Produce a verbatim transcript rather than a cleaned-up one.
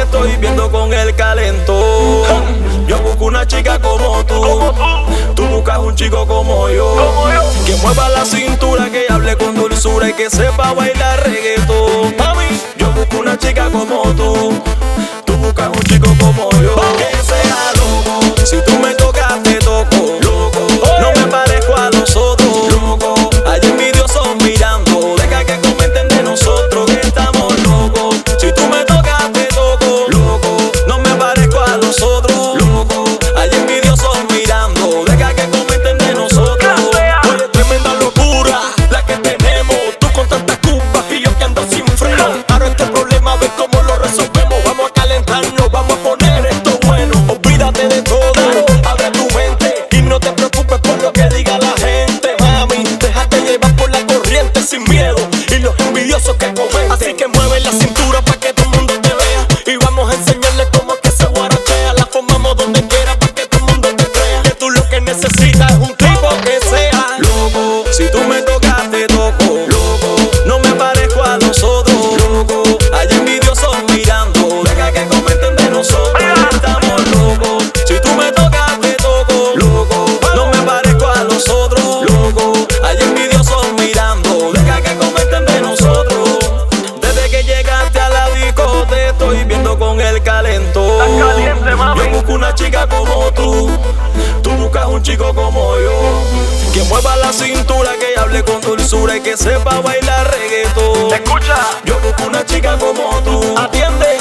estoy viendo con el calentón. Yo busco una chica como tú. Tú buscas un chico como yo, que mueva la cintura, que hable con dulzura y que sepa bailar reggaetón. Mami, yo busco una chica como tú. Tú buscas un chico como yo, que sea loco. Si tú me tocas, te toco, loco. No me parezco a los otros, loco. Hay envidiosos mirando, deja que comenten de nosotros que estamos locos. Si tú me tocas, te toco, loco. No me parezco a los otros, loco. Hay envidiosos mirando, deja que comenten de nosotros. Oye, tremenda locura la que tenemos, tú con tantas culpas y yo que ando sin freno. Ahora este problema, ves cómo lo resolvemos. Vamos a calentarnos, vamos a poner esto bueno. Olvídate de todo, abre tu mente y no te preocupes por lo que diga la gente. Mami, déjate llevar por la corriente sin miedo y los envidiosos que comenten. Así que mueve la cintura pa' que todo el mundo te vea y vamos a enseñarle cómo es que se guarachea. La formamos donde quiera pa' que todo el mundo te crea que tú lo que necesitas es un tipo que sea loco. Si tú me tocas, te toco, loco. No me parezco a los otros, loco. Hay envidiosos mirando, deja que comenten de nosotros. Estamos locos. Si tú me tocas, te toco, loco. No me parezco a los otros, loco. Hay envidiosos mirando, deja que comenten de nosotros. Desde que llegaste a la disco te estoy viendo con el calentón. Estás caliente, mami. Yo busco una chica como tú. Tú buscas un chico como yo, que mueva la cintura, que hable con dulzura y que sepa bailar reggaetón. Escucha, Yo busco una chica como tú. Atiende.